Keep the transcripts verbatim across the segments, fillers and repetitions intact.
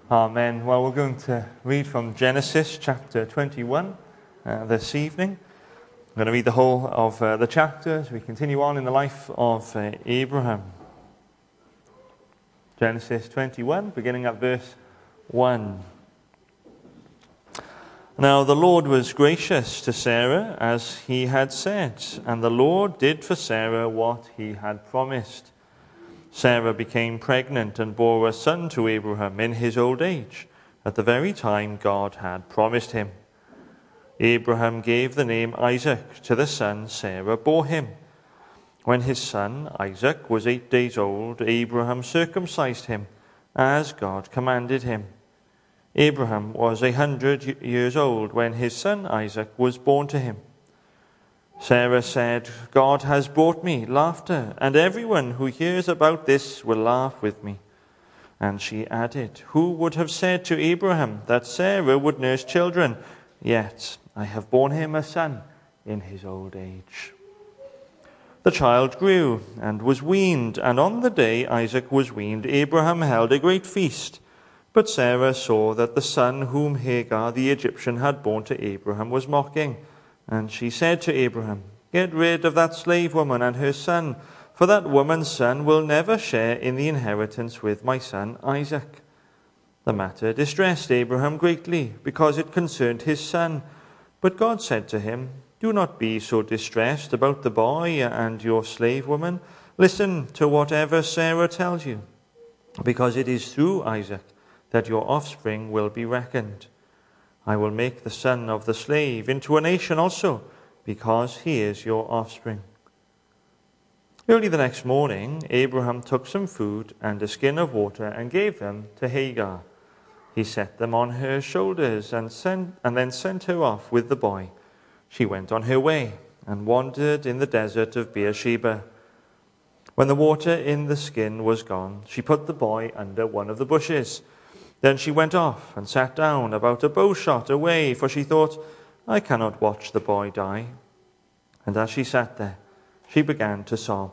Amen. Well, we're going to read from Genesis chapter twenty-one uh, this evening. I'm going to read the whole of uh, the chapter as we continue on in the life of uh, Abraham. Genesis twenty-one, beginning at verse one. Now the Lord was gracious to Sarah as he had said, and the Lord did for Sarah what he had promised. Sarah became pregnant and bore a son to Abraham in his old age, at the very time God had promised him. Abraham gave the name Isaac to the son Sarah bore him. When his son Isaac was eight days old, Abraham circumcised him, as God commanded him. Abraham was a hundred years old when his son Isaac was born to him. Sarah said, God has brought me laughter, and everyone who hears about this will laugh with me. And she added, who would have said to Abraham that Sarah would nurse children? Yet I have borne him a son in his old age. The child grew and was weaned, and on the day Isaac was weaned, Abraham held a great feast. But Sarah saw that the son whom Hagar the Egyptian had borne to Abraham was mocking. And she said to Abraham, get rid of that slave woman and her son, for that woman's son will never share in the inheritance with my son Isaac. The matter distressed Abraham greatly, because it concerned his son. But God said to him, do not be so distressed about the boy and your slave woman. Listen to whatever Sarah tells you, because it is through Isaac that your offspring will be reckoned. I will make the son of the slave into a nation also, because he is your offspring. Early the next morning, Abraham took some food and a skin of water and gave them to Hagar. He set them on her shoulders and, sent, and then sent her off with the boy. She went on her way and wandered in the desert of Beersheba. When the water in the skin was gone, she put the boy under one of the bushes. Then she went off and sat down about a bow shot away, for she thought, I cannot watch the boy die. And as she sat there, she began to sob.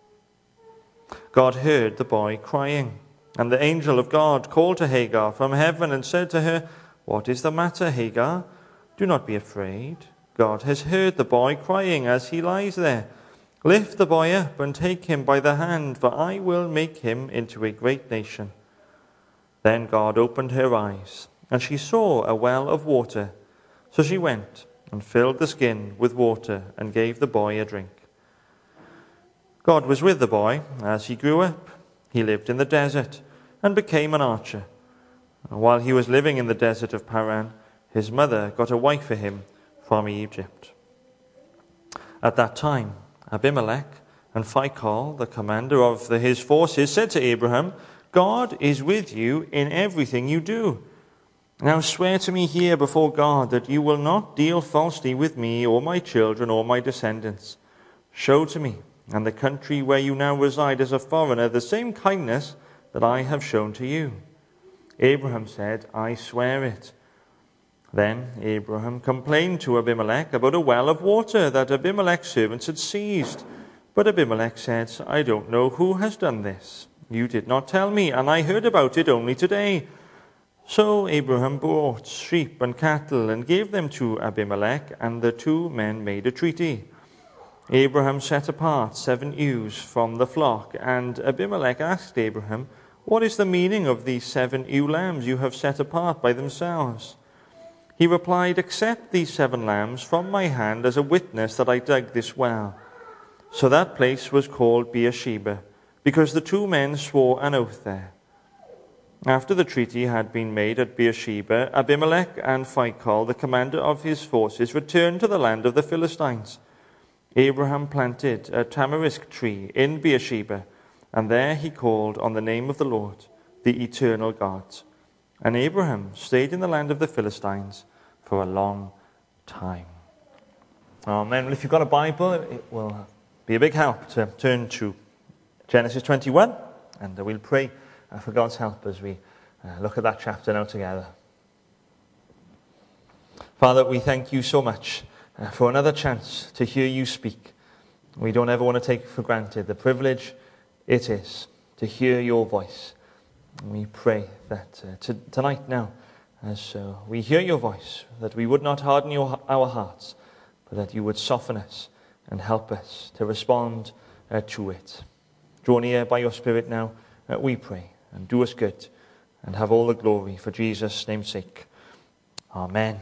God heard the boy crying, and the angel of God called to Hagar from heaven and said to her, what is the matter, Hagar? Do not be afraid. God has heard the boy crying as he lies there. Lift the boy up and take him by the hand, for I will make him into a great nation. Then God opened her eyes, and she saw a well of water. So she went and filled the skin with water and gave the boy a drink. God was with the boy as he grew up. He lived in the desert and became an archer. While he was living in the desert of Paran, his mother got a wife for him from Egypt. At that time, Abimelech and Phicol, the commander of the, his forces, said to Abraham, God is with you in everything you do. Now swear to me here before God that you will not deal falsely with me or my children or my descendants. Show to me and the country where you now reside as a foreigner the same kindness that I have shown to you. Abraham said, I swear it. Then Abraham complained to Abimelech about a well of water that Abimelech's servants had seized. But Abimelech said, I don't know who has done this. You did not tell me, and I heard about it only today. So Abraham brought sheep and cattle and gave them to Abimelech, and the two men made a treaty. Abraham set apart seven ewes from the flock, and Abimelech asked Abraham, what is the meaning of these seven ewe lambs you have set apart by themselves? He replied, accept these seven lambs from my hand as a witness that I dug this well. So that place was called Beersheba, because the two men swore an oath there. After the treaty had been made at Beersheba, Abimelech and Phicol, the commander of his forces, returned to the land of the Philistines. Abraham planted a tamarisk tree in Beersheba, and there he called on the name of the Lord, the eternal God. And Abraham stayed in the land of the Philistines for a long time. Amen. Well, if you've got a Bible, it will be a big help to turn to Genesis twenty-one, and we'll pray for God's help as we look at that chapter now together. Father, we thank you so much for another chance to hear you speak. We don't ever want to take for granted the privilege it is to hear your voice. We pray that uh, t- tonight now, as uh, we hear your voice, that we would not harden your, our hearts, but that you would soften us and help us to respond uh, to it. Draw near by your Spirit now, uh, we pray, and do us good, and have all the glory for Jesus' name's sake. Amen.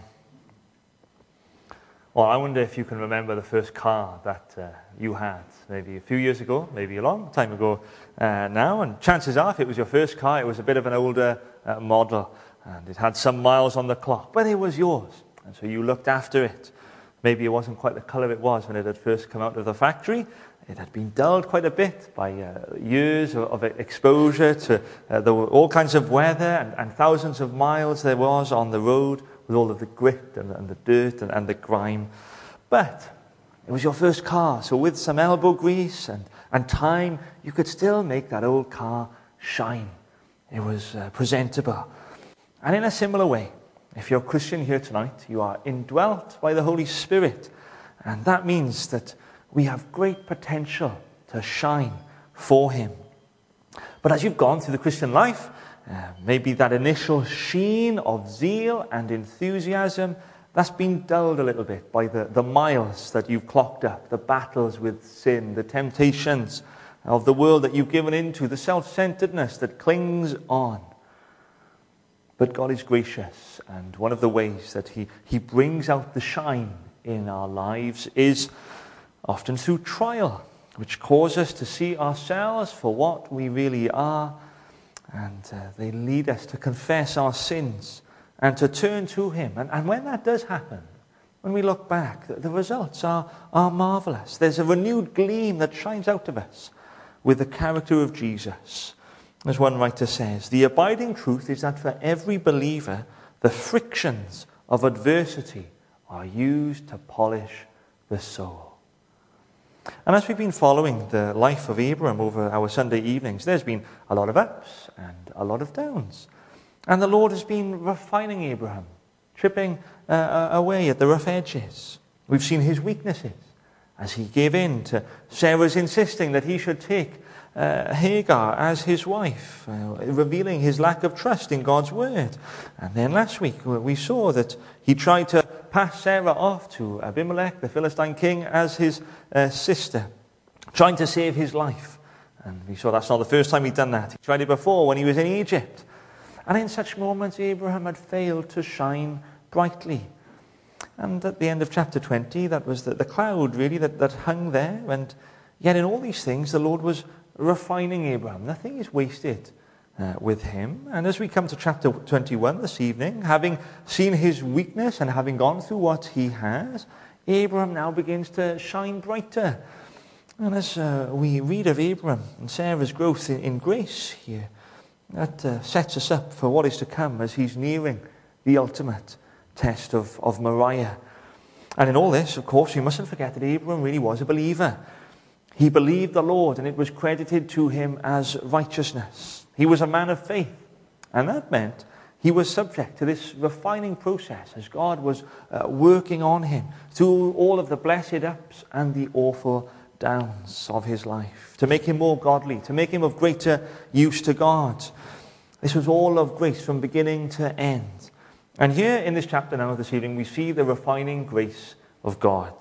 Well, I wonder if you can remember the first car that uh, you had, maybe a few years ago, maybe a long time ago uh, now, and chances are if it was your first car, it was a bit of an older uh, model, and it had some miles on the clock, but it was yours, and so you looked after it. Maybe it wasn't quite the colour it was when it had first come out of the factory. It had been dulled quite a bit by uh, years of, of exposure to uh, the, all kinds of weather, and, and thousands of miles there was on the road, with all of the grit and, and the dirt and, and the grime. But it was your first car, so with some elbow grease and, and time, you could still make that old car shine. It was uh, presentable. And in a similar way, if you're a Christian here tonight, you are indwelt by the Holy Spirit. And that means that we have great potential to shine for Him. But as you've gone through the Christian life, Uh, maybe that initial sheen of zeal and enthusiasm, that's been dulled a little bit by the, the miles that you've clocked up, the battles with sin, the temptations of the world that you've given into, the self-centeredness that clings on. But God is gracious, and one of the ways that He, he brings out the shine in our lives is often through trial, which cause us to see ourselves for what we really are. And uh, they lead us to confess our sins and to turn to Him. And, and when that does happen, when we look back, the, the results are, are marvelous. There's a renewed gleam that shines out of us with the character of Jesus. As one writer says, the abiding truth is that for every believer, the frictions of adversity are used to polish the soul. And as we've been following the life of Abraham over our Sunday evenings, there's been a lot of ups and a lot of downs. And the Lord has been refining Abraham, chipping uh, away at the rough edges. We've seen his weaknesses as he gave in to Sarah's insisting that he should take uh, Hagar as his wife, uh, revealing his lack of trust in God's word. And then last week we saw that he tried to pass Sarah off to Abimelech, the Philistine king, as his uh, sister, trying to save his life. And we saw that's not the first time he'd done that. He tried it before when he was in Egypt. And in such moments, Abraham had failed to shine brightly. And at the end of chapter twenty, that was the, the cloud, really, that, that hung there. And yet in all these things, the Lord was refining Abraham. Nothing is wasted Uh, with him. And as we come to chapter twenty-one this evening, having seen his weakness and having gone through what he has, Abraham now begins to shine brighter. And as uh, we read of Abraham and Sarah's growth in, in grace here, that uh, sets us up for what is to come as he's nearing the ultimate test of, of Moriah. And in all this, of course, we mustn't forget that Abraham really was a believer. He believed the Lord, and it was credited to him as righteousness. He was a man of faith, and that meant he was subject to this refining process as God was uh, working on him through all of the blessed ups and the awful downs of his life, to make him more godly, to make him of greater use to God. This was all of grace from beginning to end. And here in this chapter now this evening, we see the refining grace of God.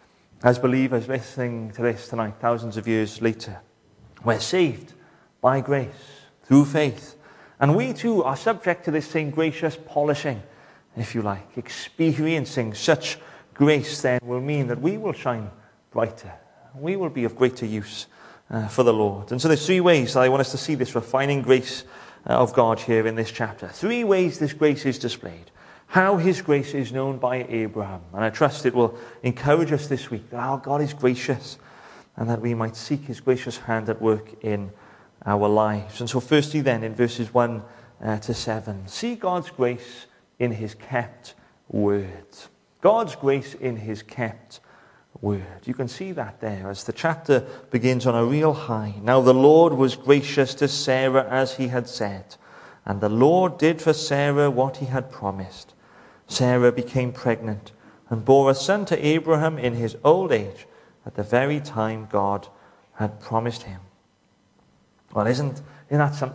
As believers listening to this tonight, thousands of years later, we're saved by grace, through faith. And we too are subject to this same gracious polishing, if you like. Experiencing such grace then will mean that we will shine brighter. We will be of greater use uh, for the Lord. And so there's three ways that I want us to see this refining grace uh, of God here in this chapter. Three ways this grace is displayed. How his grace is known by Abraham. And I trust it will encourage us this week that our God is gracious and that we might seek his gracious hand at work in our lives. And so firstly then in verses one uh, to seven, see God's grace in his kept word. God's grace in his kept word. You can see that there as the chapter begins on a real high. Now the Lord was gracious to Sarah as he had said, and the Lord did for Sarah what he had promised. Sarah became pregnant and bore a son to Abraham in his old age at the very time God had promised him. Well, isn't, isn't that something?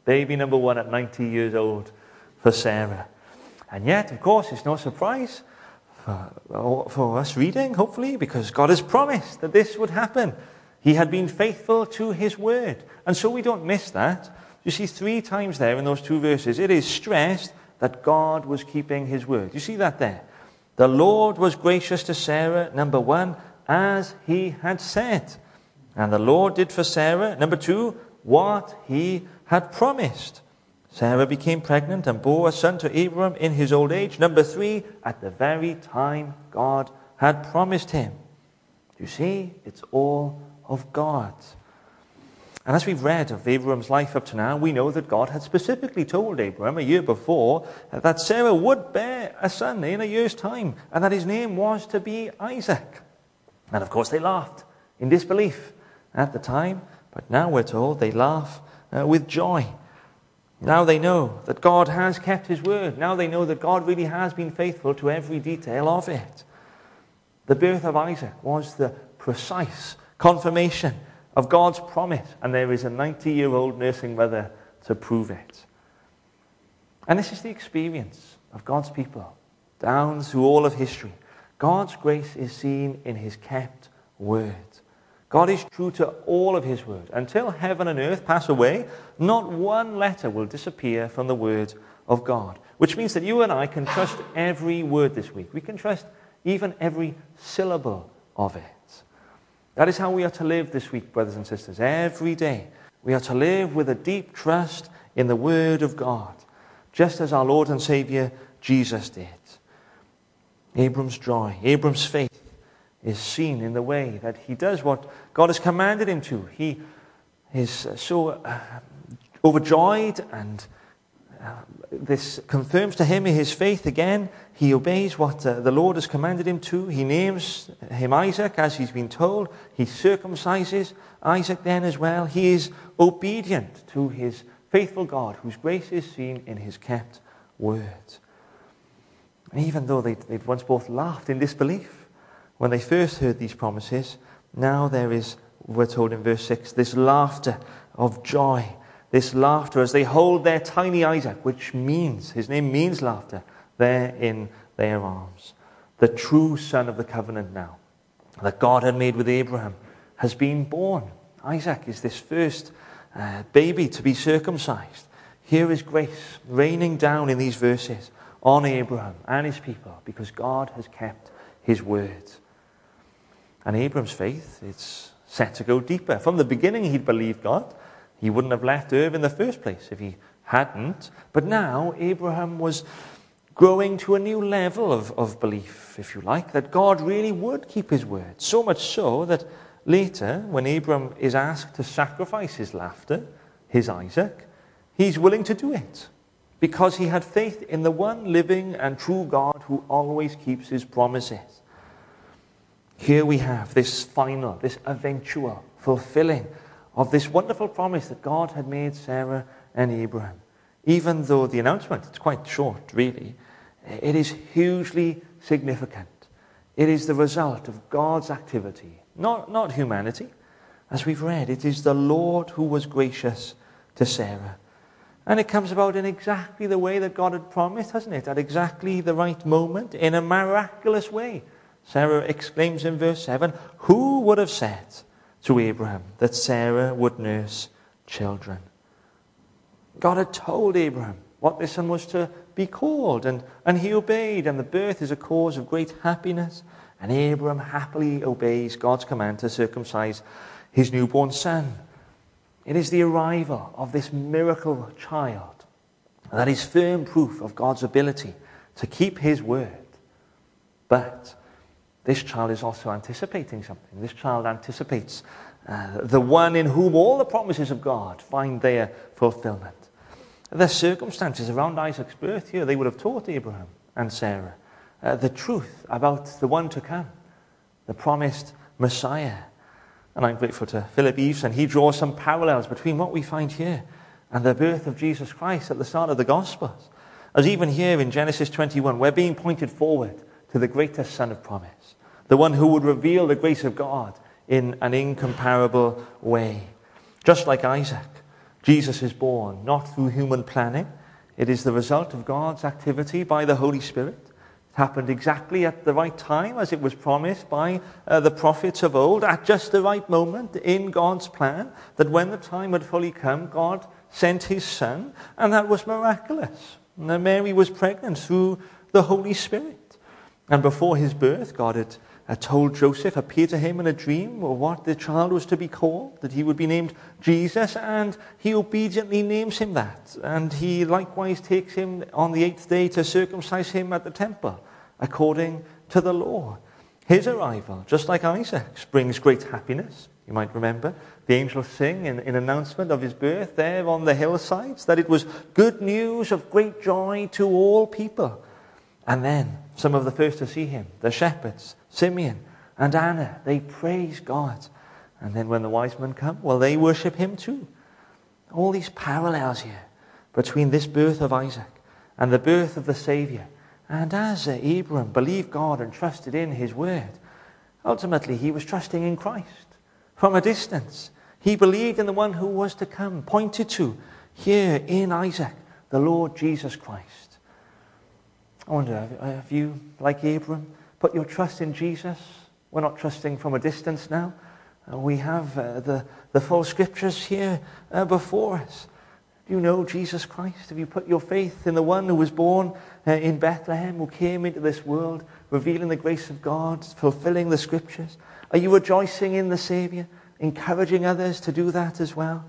Baby number one at ninety years old for Sarah. And yet, of course, it's no surprise for, for us reading, hopefully, because God has promised that this would happen. He had been faithful to his word. And so we don't miss that. You see, three times there in those two verses, it is stressed that God was keeping his word. You see that there? The Lord was gracious to Sarah, number one, as he had said. And the Lord did for Sarah, number two, what he had promised. Sarah became pregnant and bore a son to Abram in his old age. Number three, at the very time God had promised him. You see, it's all of God. And as we've read of Abram's life up to now, we know that God had specifically told Abram a year before that Sarah would bear a son in a year's time, and that his name was to be Isaac. And of course they laughed in disbelief at the time, but now we're told they laugh uh, with joy. Now they know that God has kept his word. Now they know that God really has been faithful to every detail of it. The birth of Isaac was the precise confirmation of God's promise, and there is a ninety-year-old nursing mother to prove it. And this is the experience of God's people down through all of history. God's grace is seen in his kept word. God is true to all of his word. Until heaven and earth pass away, not one letter will disappear from the word of God. Which means that you and I can trust every word this week. We can trust even every syllable of it. That is how we are to live this week, brothers and sisters. Every day, we are to live with a deep trust in the word of God, just as our Lord and Savior Jesus did. Abram's joy, Abram's faith is seen in the way that he does what God has commanded him to. He is so uh, overjoyed, and uh, this confirms to him his faith again. He obeys what uh, the Lord has commanded him to. He names him Isaac as he's been told. He circumcises Isaac then as well. He is obedient to his faithful God, whose grace is seen in his kept word. And even though they'd, they'd once both laughed in disbelief when they first heard these promises, now there is, we're told in verse six, this laughter of joy, this laughter as they hold their tiny Isaac, which means, his name means laughter, there in their arms. The true son of the covenant now, that God had made with Abraham, has been born. Isaac is this first uh, baby to be circumcised. Here is grace raining down in these verses on Abraham and his people, because God has kept his word. And Abram's faith, it's set to go deeper. From the beginning, he'd believed God. He wouldn't have left Ur in the first place if he hadn't. But now, Abraham was growing to a new level of, of belief, if you like, that God really would keep his word. So much so that later, when Abram is asked to sacrifice his laughter, his Isaac, he's willing to do it, because he had faith in the one living and true God who always keeps his promises. Here we have this final, this eventual fulfilling of this wonderful promise that God had made Sarah and Abraham. Even though the announcement, it's quite short, really, it is hugely significant. It is the result of God's activity, not, not humanity. As we've read, it is the Lord who was gracious to Sarah. And it comes about in exactly the way that God had promised, hasn't it? At exactly the right moment, in a miraculous way. Sarah exclaims in verse seven, who would have said to Abraham that Sarah would nurse children? God had told Abraham what this son was to be called, and, and he obeyed, and the birth is a cause of great happiness, and Abraham happily obeys God's command to circumcise his newborn son. It is the arrival of this miracle child that is firm proof of God's ability to keep his word. But this child is also anticipating something. This child anticipates uh, the one in whom all the promises of God find their fulfillment. The circumstances around Isaac's birth here, they would have taught Abraham and Sarah uh, the truth about the one to come, the promised Messiah. And I'm grateful to Philip Eveson. He draws some parallels between what we find here and the birth of Jesus Christ at the start of the Gospels. As even here in Genesis twenty-one, we're being pointed forward to the greatest Son of promise, the one who would reveal the grace of God in an incomparable way. Just like Isaac, Jesus is born not through human planning. It is the result of God's activity by the Holy Spirit. It happened exactly at the right time as it was promised by uh, the prophets of old, at just the right moment in God's plan, that when the time had fully come, God sent his Son, and that was miraculous. And Mary was pregnant through the Holy Spirit. And before his birth, God had uh, told Joseph, appeared to him in a dream, what the child was to be called, that he would be named Jesus, and he obediently names him that. And he likewise takes him on the eighth day to circumcise him at the temple, according to the law. His arrival, just like Isaac's, brings great happiness. You might remember the angels sing in, in announcement of his birth there on the hillsides, that it was good news of great joy to all people. And then some of the first to see him, the shepherds, Simeon and Anna, they praise God. And then when the wise men come, well, they worship him too. All these parallels here between this birth of Isaac and the birth of the Savior. And as Abraham believed God and trusted in his word, ultimately he was trusting in Christ. From a distance, he believed in the one who was to come, pointed to here in Isaac, the Lord Jesus Christ. I wonder, have you, like Abraham, put your trust in Jesus? We're not trusting from a distance now. Uh, we have uh, the, the full scriptures here uh, before us. Do you know Jesus Christ? Have you put your faith in the one who was born uh, in Bethlehem, who came into this world, revealing the grace of God, fulfilling the scriptures? Are you rejoicing in the Savior, encouraging others to do that as well?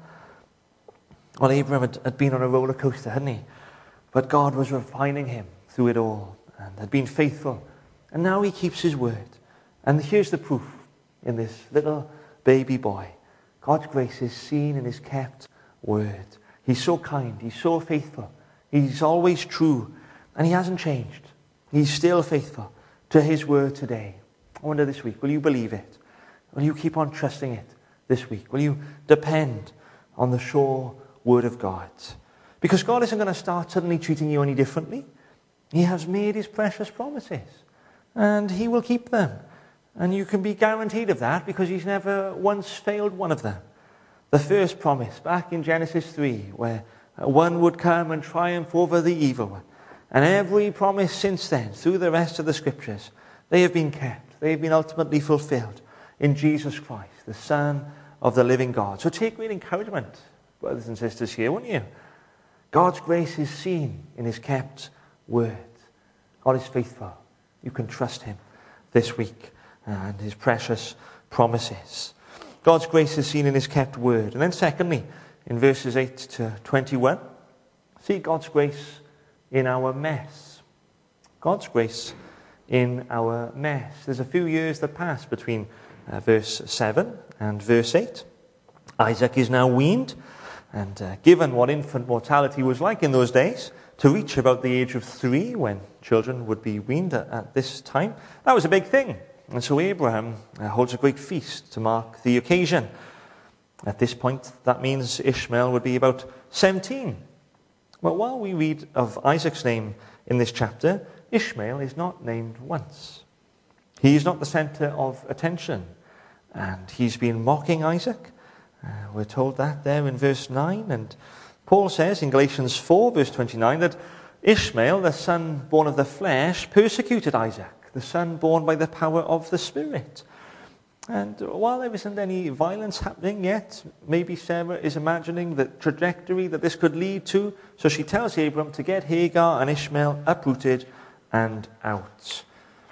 Well, Abraham had, had been on a roller coaster, hadn't he? But God was refining him through it all and had been faithful. And now he keeps his word. And here's the proof in this little baby boy. God's grace is seen in his kept word. He's so kind. He's so faithful. He's always true. And he hasn't changed. He's still faithful to his word today. I wonder this week, will you believe it? Will you keep on trusting it this week? Will you depend on the sure word of God? Because God isn't going to start suddenly treating you any differently. He has made his precious promises. And he will keep them. And you can be guaranteed of that because he's never once failed one of them. The first promise back in Genesis three, where one would come and triumph over the evil one. And every promise since then, through the rest of the scriptures, they have been kept. They have been ultimately fulfilled in Jesus Christ, the Son of the living God. So take great encouragement, brothers and sisters here, won't you? God's grace is seen in his kept word. God is faithful. You can trust him this week and his precious promises. God's grace is seen in his kept word. And then secondly, in verses eight to twenty-one, see God's grace in our mess. God's grace in our mess. There's a few years that pass between uh, verse seven and verse eight. Isaac is now weaned, and uh, given what infant mortality was like in those days, to reach about the age of three, when children would be weaned at, at this time, that was a big thing. And so Abraham uh, holds a great feast to mark the occasion. At this point, that means Ishmael would be about seventeen. But while we read of Isaac's name in this chapter, Ishmael is not named once. He is not the center of attention. And he's been mocking Isaac. Uh, we're told that there in verse nine. And Paul says in Galatians four, verse twenty-nine, that Ishmael, the son born of the flesh, persecuted Isaac, the son born by the power of the Spirit. And while there isn't any violence happening yet, maybe Sarah is imagining the trajectory that this could lead to. So she tells Abram to get Hagar and Ishmael uprooted and out.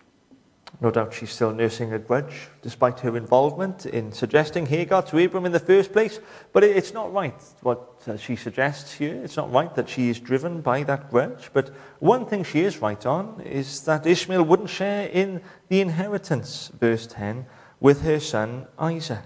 No doubt she's still nursing a grudge, despite her involvement in suggesting Hagar to Abram in the first place. But it's not right what she suggests here. It's not right that she is driven by that grudge. But one thing she is right on is that Ishmael wouldn't share in the inheritance, verse ten, with her son Isaac.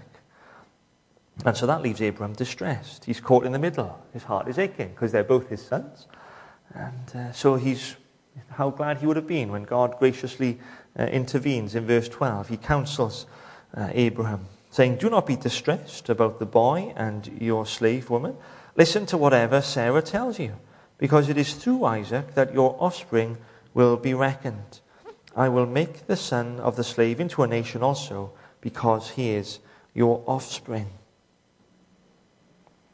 And so that leaves Abram distressed. He's caught in the middle. His heart is aching because they're both his sons. And uh, so he's, how glad he would have been when God graciously uh, intervenes in verse twelve. He counsels uh, Abraham, saying, "Do not be distressed about the boy and your slave woman. Listen to whatever Sarah tells you, because it is through Isaac that your offspring will be reckoned. I will make the son of the slave into a nation also, because he is your offspring."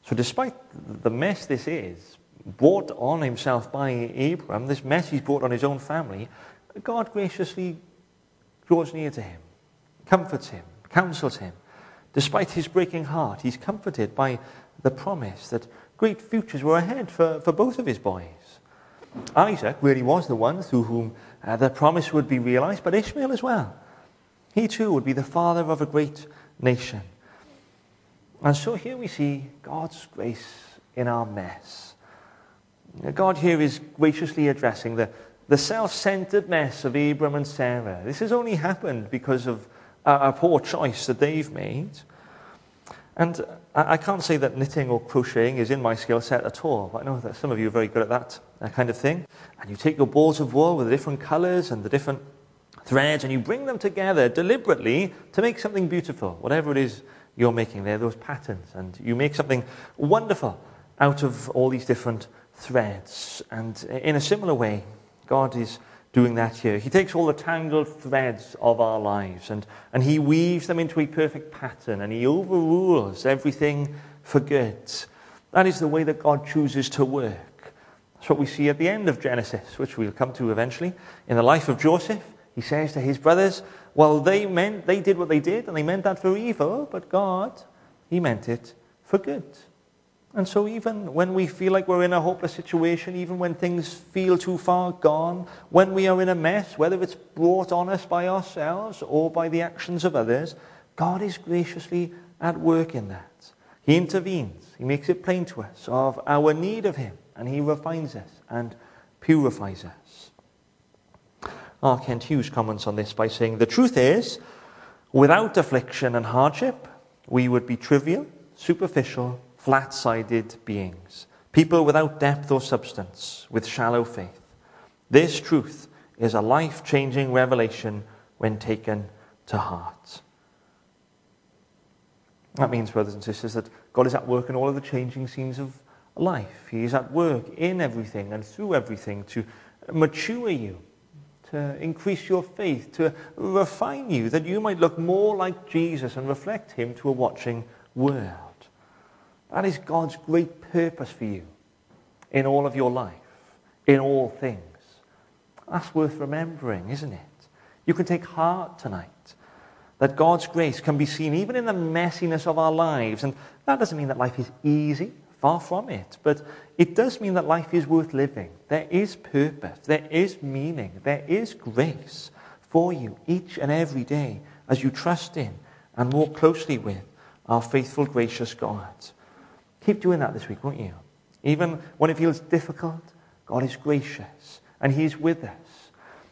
So despite the mess this is, brought on himself by Abram, this mess he's brought on his own family, God graciously draws near to him, comforts him, counsels him. Despite his breaking heart, he's comforted by the promise that great futures were ahead for, for both of his boys. Isaac really was the one through whom uh, the promise would be realized, but Ishmael as well. He too would be the father of a great nation. And so here we see God's grace in our mess. God here is graciously addressing the, the self-centered mess of Abram and Sarah. This has only happened because of a, a poor choice that they've made. And I, I can't say that knitting or crocheting is in my skill set at all, but I know that some of you are very good at that, that kind of thing. And you take your balls of wool with the different colors and the different threads, and you bring them together deliberately to make something beautiful, whatever it is you're making there, those patterns. And you make something wonderful out of all these different threads. And in a similar way, God is doing that here. He takes all the tangled threads of our lives and, and he weaves them into a perfect pattern, and he overrules everything for good. That is the way that God chooses to work. That's what we see at the end of Genesis, which we'll come to eventually. In the life of Joseph, he says to his brothers, well, they meant they did what they did, and they meant that for evil, but God, he meant it for good. And so even when we feel like we're in a hopeless situation, even when things feel too far gone, when we are in a mess, whether it's brought on us by ourselves or by the actions of others, God is graciously at work in that. He intervenes. He makes it plain to us of our need of him, and he refines us and purifies us. R. Kent Hughes comments on this by saying, the truth is, without affliction and hardship, we would be trivial, superficial, flat-sided beings, people without depth or substance, with shallow faith. This truth is a life-changing revelation when taken to heart. That means, brothers and sisters, that God is at work in all of the changing scenes of life. He is at work in everything and through everything to mature you, to increase your faith, to refine you, that you might look more like Jesus and reflect him to a watching world. That is God's great purpose for you in all of your life, in all things. That's worth remembering, isn't it? You can take heart tonight that God's grace can be seen even in the messiness of our lives. And that doesn't mean that life is easy, far from it. But it does mean that life is worth living. There is purpose, there is meaning, there is grace for you each and every day as you trust in and walk closely with our faithful, gracious God. Keep doing that this week, won't you? Even when it feels difficult, God is gracious and he's with us.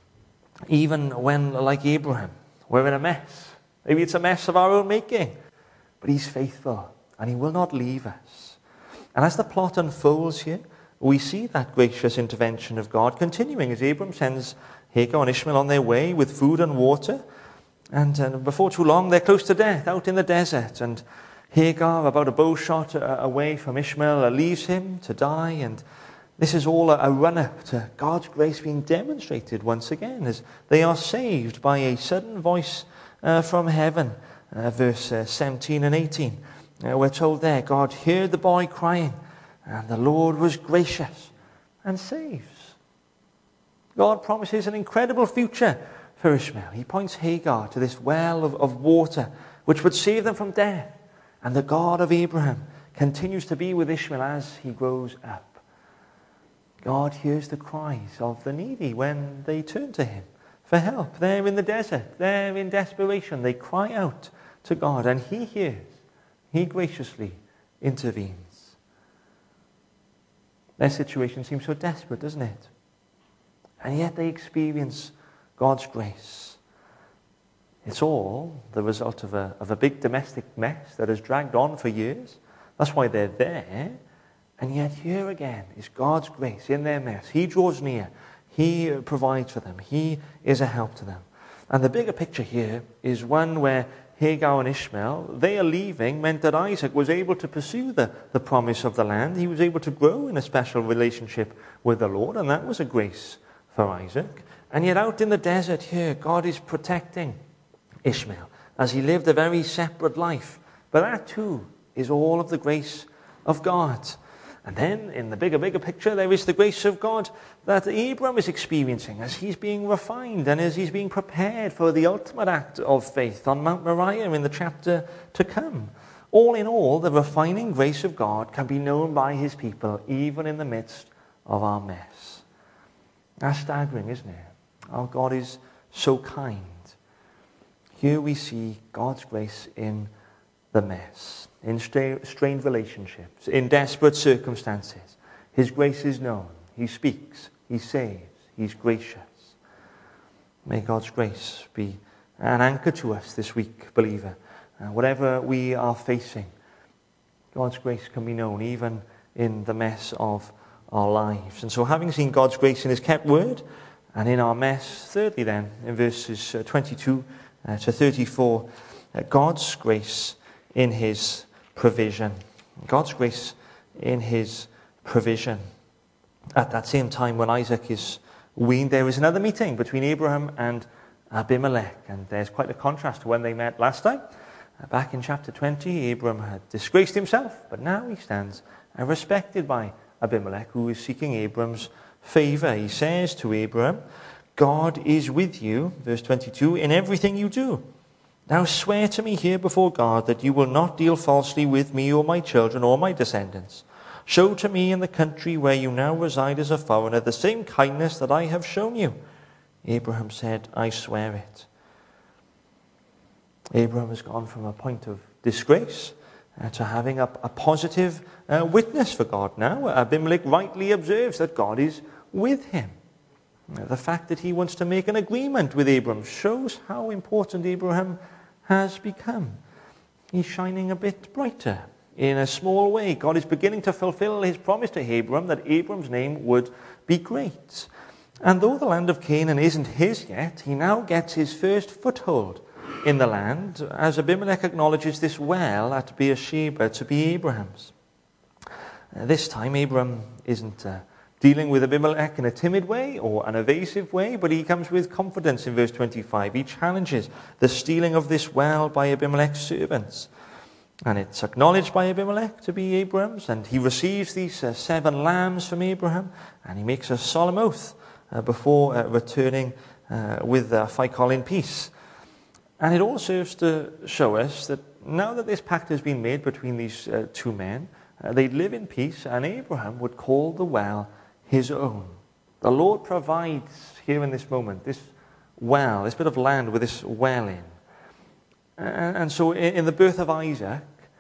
Even when, like Abraham, we're in a mess. Maybe it's a mess of our own making, but he's faithful and he will not leave us. And as the plot unfolds here, we see that gracious intervention of God continuing as Abram sends Hagar and Ishmael on their way with food and water. And uh, before too long, they're close to death out in the desert. And Hagar, about a bow shot away from Ishmael, leaves him to die. And this is all a run-up to God's grace being demonstrated once again as they are saved by a sudden voice uh, from heaven. Uh, verse uh, seventeen and eighteen. Uh, we're told there, God heard the boy crying, and the Lord was gracious and saves. God promises an incredible future for Ishmael. He points Hagar to this well of, of water which would save them from death. And the God of Abraham continues to be with Ishmael as he grows up. God hears the cries of the needy when they turn to him for help. They're in the desert. They're in desperation. They cry out to God, and he hears. He graciously intervenes. Their situation seems so desperate, doesn't it? And yet they experience God's grace. It's all the result of a, of a big domestic mess that has dragged on for years. That's why they're there. And yet here again is God's grace in their mess. He draws near. He provides for them. He is a help to them. And the bigger picture here is one where Hagar and Ishmael, they are leaving, meant that Isaac was able to pursue the, the promise of the land. He was able to grow in a special relationship with the Lord, and that was a grace for Isaac. And yet out in the desert here, God is protecting Ishmael as he lived a very separate life. But that too is all of the grace of God. And then, in the bigger, bigger picture, there is the grace of God that Abram is experiencing as he's being refined and as he's being prepared for the ultimate act of faith on Mount Moriah in the chapter to come. All in all, the refining grace of God can be known by his people, even in the midst of our mess. That's staggering, isn't it? Our God is so kind. Here we see God's grace in the mess, in strained relationships, in desperate circumstances. His grace is known. He speaks. He saves. He's gracious. May God's grace be an anchor to us this week, believer. Uh, whatever we are facing, God's grace can be known even in the mess of our lives. And so having seen God's grace in his kept word and in our mess, thirdly then, in verses twenty-two uh, to thirty-four, uh, God's grace in his provision. God's grace in his provision. At that same time when Isaac is weaned, there is another meeting between Abraham and Abimelech. And there's quite a contrast to when they met last time. Back in chapter twenty, Abraham had disgraced himself, but now he stands respected by Abimelech, who is seeking Abraham's favor. He says to Abraham, God is with you, verse twenty-two, in everything you do. Now swear to me here before God that you will not deal falsely with me or my children or my descendants. Show to me in the country where you now reside as a foreigner the same kindness that I have shown you. Abraham said, I swear it. Abraham has gone from a point of disgrace uh, to having a, a positive uh, witness for God now. Abimelech rightly observes that God is with him. Uh, the fact that he wants to make an agreement with Abraham shows how important Abraham has become. He's shining a bit brighter. In a small way, God is beginning to fulfill his promise to Abraham that Abraham's name would be great. And though the land of Canaan isn't his yet, he now gets his first foothold in the land, as Abimelech acknowledges this well at Beersheba to be Abraham's. Uh, this time, Abraham isn't uh, dealing with Abimelech in a timid way or an evasive way, but he comes with confidence in verse twenty-five. He challenges the stealing of this well by Abimelech's servants. And it's acknowledged by Abimelech to be Abraham's, and he receives these uh, seven lambs from Abraham, and he makes a solemn oath uh, before uh, returning uh, with uh, Phicol in peace. And it all serves to show us that now that this pact has been made between these uh, two men, uh, they'd live in peace, and Abraham would call the well his own. The Lord provides here in this moment this well, this bit of land with this well in. And, and so in, in the birth of Isaac,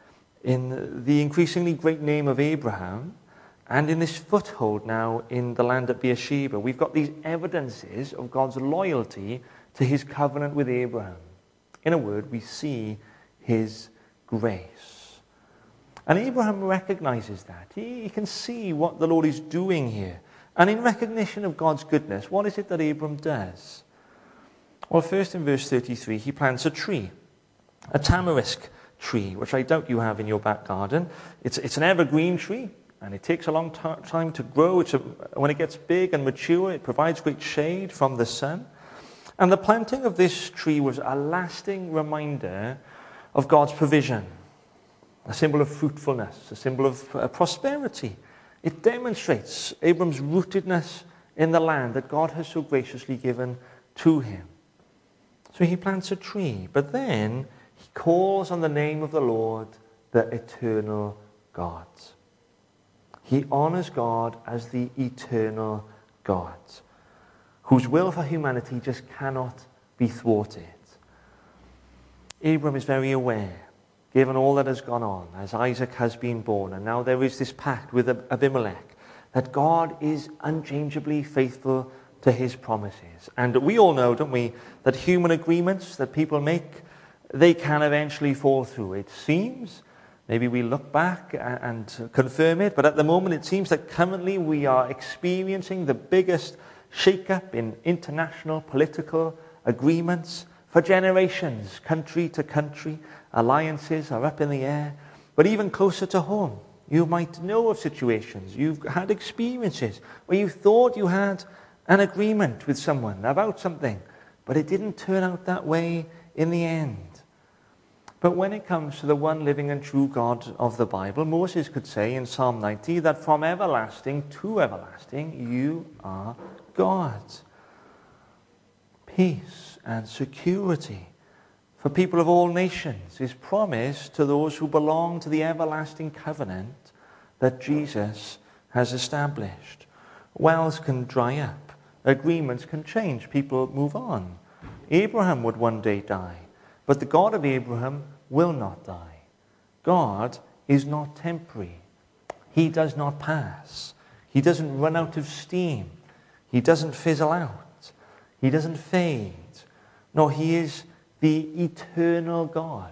in the increasingly great name of Abraham, and in this foothold now in the land at Beersheba, we've got these evidences of God's loyalty to his covenant with Abraham. In a word, we see his grace. And Abraham recognizes that. He, he can see what the Lord is doing here. And in recognition of God's goodness, what is it that Abraham does? Well, first in verse thirty-three, he plants a tree, a tamarisk tree, which I doubt you have in your back garden. It's, it's an evergreen tree, and it takes a long t- time to grow. It's a, when it gets big and mature, it provides great shade from the sun. And the planting of this tree was a lasting reminder of God's provision, a symbol of fruitfulness, a symbol of uh, prosperity. It demonstrates Abram's rootedness in the land that God has so graciously given to him. So he plants a tree, but then he calls on the name of the Lord, the eternal God. He honors God as the eternal God, whose will for humanity just cannot be thwarted. Abram is very aware, given all that has gone on, as Isaac has been born, and now there is this pact with Abimelech, that God is unchangeably faithful to his promises. And we all know, don't we, that human agreements that people make, they can eventually fall through. It seems, maybe we look back and confirm it, but at the moment it seems that currently we are experiencing the biggest shake-up in international political agreements for generations, country to country. Alliances are up in the air. But even closer to home, you might know of situations, you've had experiences where you thought you had an agreement with someone about something, but it didn't turn out that way in the end. But when it comes to the one living and true God of the Bible, Moses could say in Psalm ninety that from everlasting to everlasting, you are God. Peace and security for people of all nations is promised to those who belong to the everlasting covenant that Jesus has established. Wells can dry up. Agreements can change. People move on. Abraham would one day die, but the God of Abraham will not die. God is not temporary. He does not pass. He doesn't run out of steam. He doesn't fizzle out. He doesn't fade. No, he is the eternal God.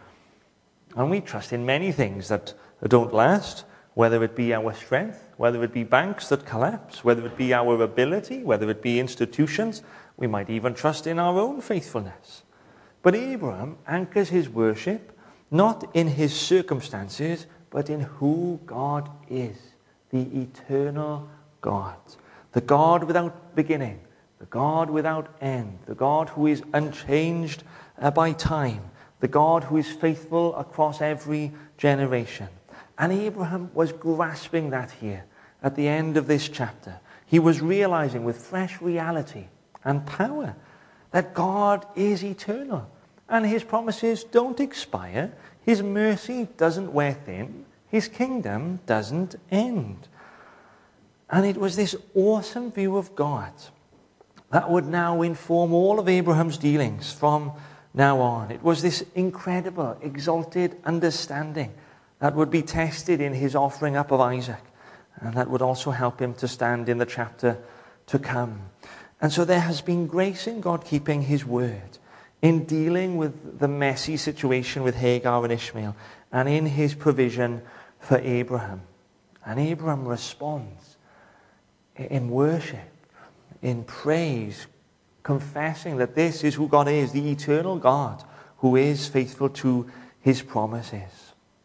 And we trust in many things that don't last, whether it be our strength, whether it be banks that collapse, whether it be our ability, whether it be institutions. We might even trust in our own faithfulness. But Abraham anchors his worship not in his circumstances, but in who God is, the eternal God, the God without beginning, the God without end, the God who is unchanged uh, by time, the God who is faithful across every generation. And Abraham was grasping that here at the end of this chapter. He was realizing with fresh reality and power that God is eternal and his promises don't expire. His mercy doesn't wear thin. His kingdom doesn't end. And it was this awesome view of God that would now inform all of Abraham's dealings from now on. It was this incredible, exalted understanding that would be tested in his offering up of Isaac, and that would also help him to stand in the chapter to come. And so there has been grace in God keeping his word, in dealing with the messy situation with Hagar and Ishmael, and in his provision for Abraham. And Abraham responds in worship, in praise, confessing that this is who God is, the eternal God who is faithful to his promises.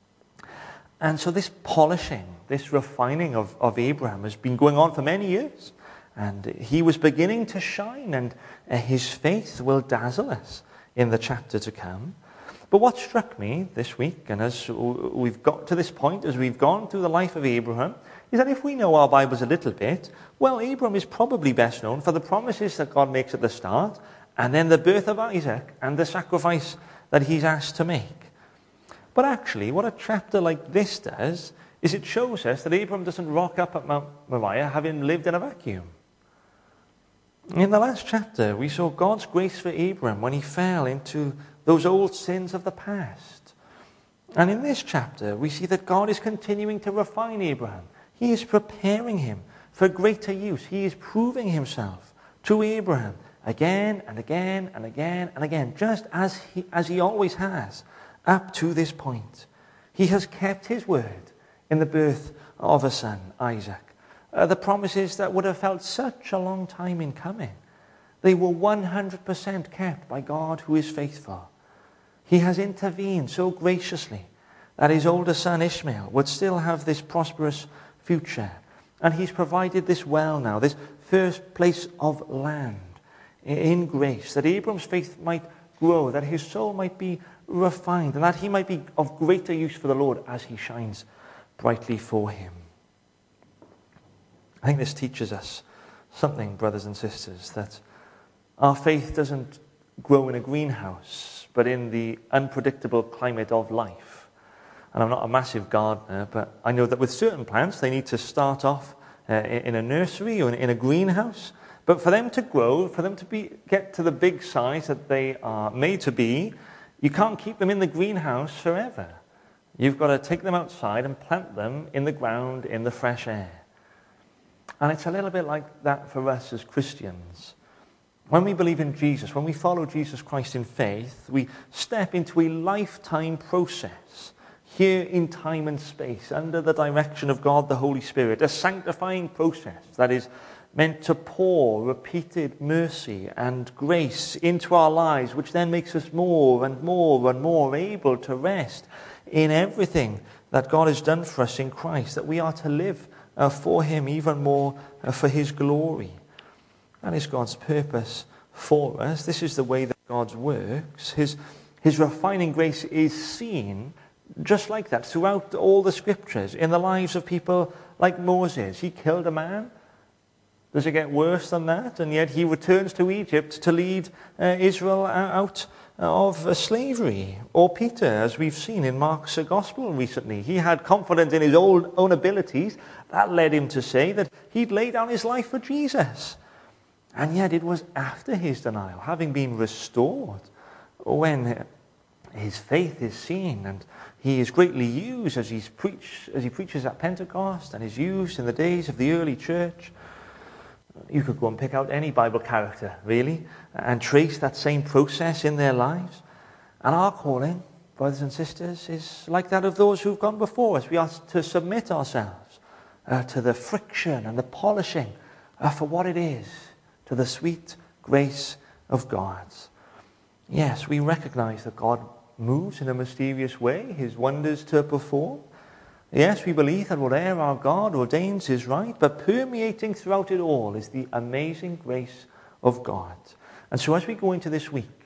And so this polishing, this refining of, of Abraham has been going on for many years. And he was beginning to shine, and uh, his faith will dazzle us in the chapter to come. But what struck me this week, and as we've got to this point, as we've gone through the life of Abraham, is that if we know our Bibles a little bit, well, Abraham is probably best known for the promises that God makes at the start, and then the birth of Isaac and the sacrifice that he's asked to make. But actually, what a chapter like this does is it shows us that Abraham doesn't rock up at Mount Moriah having lived in a vacuum. In the last chapter, we saw God's grace for Abraham when he fell into those old sins of the past. And in this chapter, we see that God is continuing to refine Abraham. He is preparing him for greater use. He is proving himself to Abraham again and again and again and again, just as he, as he always has up to this point. He has kept his word in the birth of a son, Isaac. Uh, the promises that would have felt such a long time in coming, they were one hundred percent kept by God who is faithful. He has intervened so graciously that his older son Ishmael would still have this prosperous future. And he's provided this well now, this first place of land in grace, that Abram's faith might grow, that his soul might be refined, and that he might be of greater use for the Lord as he shines brightly for him. I think this teaches us something, brothers and sisters, that our faith doesn't grow in a greenhouse, but in the unpredictable climate of life. And I'm not a massive gardener, but I know that with certain plants, they need to start off uh, in a nursery or in a greenhouse. But for them to grow, for them to be get to the big size that they are made to be, you can't keep them in the greenhouse forever. You've got to take them outside and plant them in the ground in the fresh air. And it's a little bit like that for us as Christians. When we believe in Jesus, when we follow Jesus Christ in faith, we step into a lifetime process here in time and space under the direction of God the Holy Spirit, a sanctifying process that is meant to pour repeated mercy and grace into our lives, which then makes us more and more and more able to rest in everything that God has done for us in Christ, that we are to live uh, for him even more uh, for his glory. That is God's purpose for us. This is the way that God works. His, his refining grace is seen just like that throughout all the scriptures, in the lives of people like Moses. He killed a man. Does it get worse than that? And yet he returns to Egypt to lead uh, Israel out of uh, slavery. Or Peter, as we've seen in Mark's gospel recently. He had confidence in his own, own abilities. That led him to say that he'd lay down his life for Jesus. And yet it was after his denial, having been restored, when his faith is seen and he is greatly used as, he's preach, as he preaches at Pentecost and is used in the days of the early church. You could go and pick out any Bible character, really, and trace that same process in their lives. And our calling, brothers and sisters, is like that of those who've gone before us. We are to submit ourselves uh, to the friction and the polishing uh, for what it is, to the sweet grace of God. Yes, we recognize that God moves in a mysterious way, his wonders to perform. Yes, we believe that whatever our God ordains is right, but permeating throughout it all is the amazing grace of God. And so as we go into this week,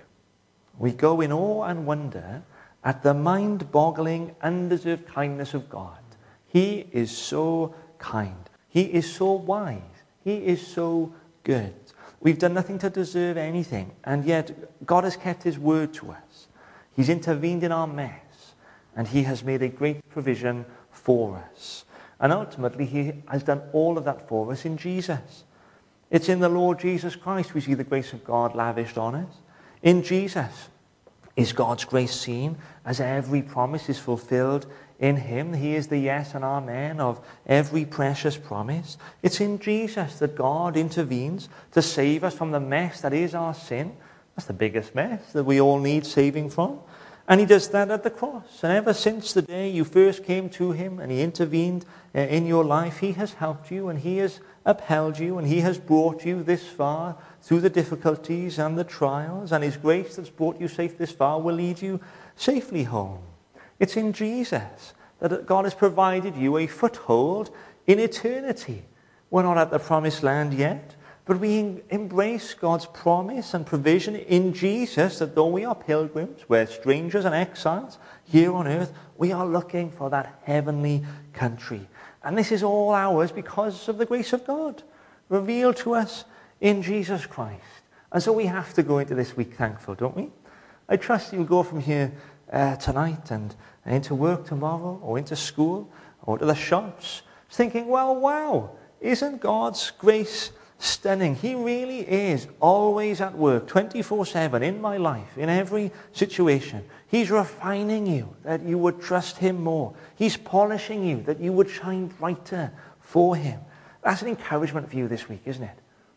we go in awe and wonder at the mind-boggling, undeserved kindness of God. He is so kind. He is so wise. He is so good. We've done nothing to deserve anything, and yet God has kept his word to us. He's intervened in our mess, and he has made a great provision for us. And ultimately, he has done all of that for us in Jesus. It's in the Lord Jesus Christ we see the grace of God lavished on us. In Jesus is God's grace seen as every promise is fulfilled in him. He is the yes and amen of every precious promise. It's in Jesus that God intervenes to save us from the mess that is our sin. That's the biggest mess that we all need saving from. And he does that at the cross. And ever since the day you first came to him and he intervened uh, in your life, he has helped you and he has upheld you and he has brought you this far through the difficulties and the trials. And his grace that's brought you safe this far will lead you safely home. It's in Jesus that God has provided you a foothold in eternity. We're not at the promised land yet, but we embrace God's promise and provision in Jesus, that though we are pilgrims, we're strangers and exiles here on earth, we are looking for that heavenly country. And this is all ours because of the grace of God revealed to us in Jesus Christ. And so we have to go into this week thankful, don't we? I trust you'll go from here uh, tonight and, and into work tomorrow, or into school, or to the shops, thinking, well, wow, isn't God's grace stunning? He really is always at work, twenty-four seven in my life, in every situation. He's refining you that you would trust him more. He's polishing you that you would shine brighter for him. That's an encouragement for you this week, isn't it?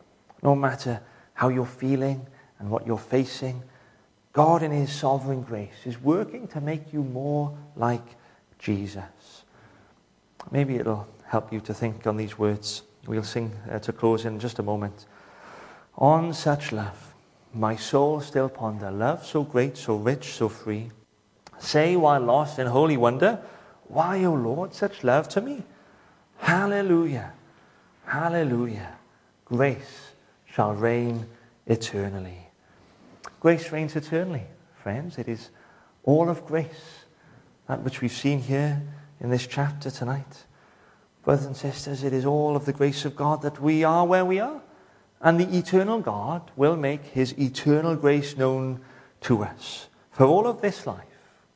No matter how you're feeling and what you're facing, God in his sovereign grace is working to make you more like Jesus. Maybe it'll help you to think on these words. We'll sing uh, to close in just a moment. On such love, my soul still ponder, love so great, so rich, so free. Say while lost in holy wonder, why, O Lord, such love to me? Hallelujah, hallelujah. Grace shall reign eternally. Grace reigns eternally, friends. It is all of grace, that which we've seen here in this chapter tonight. Brothers and sisters, it is all of the grace of God that we are where we are. And the eternal God will make his eternal grace known to us for all of this life,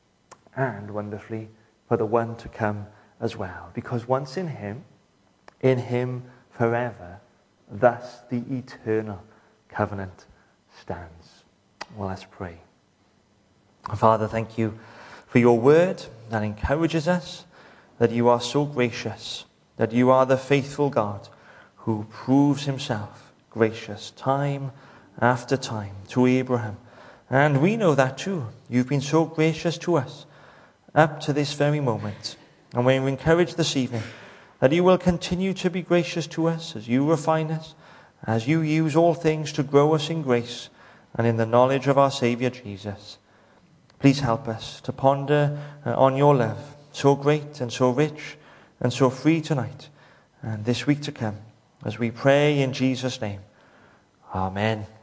and wonderfully for the one to come as well. Because once in him, in him forever, thus the eternal covenant stands. Well, let's pray. Father, thank you for your word that encourages us, that you are so gracious, that you are the faithful God who proves himself gracious time after time to Abraham. And we know that too. You've been so gracious to us up to this very moment. And we're encouraged this evening that you will continue to be gracious to us as you refine us, as you use all things to grow us in grace and in the knowledge of our Saviour Jesus. Please help us to ponder on your love, so great and so rich and so free tonight and this week to come, as we pray in Jesus' name. Amen.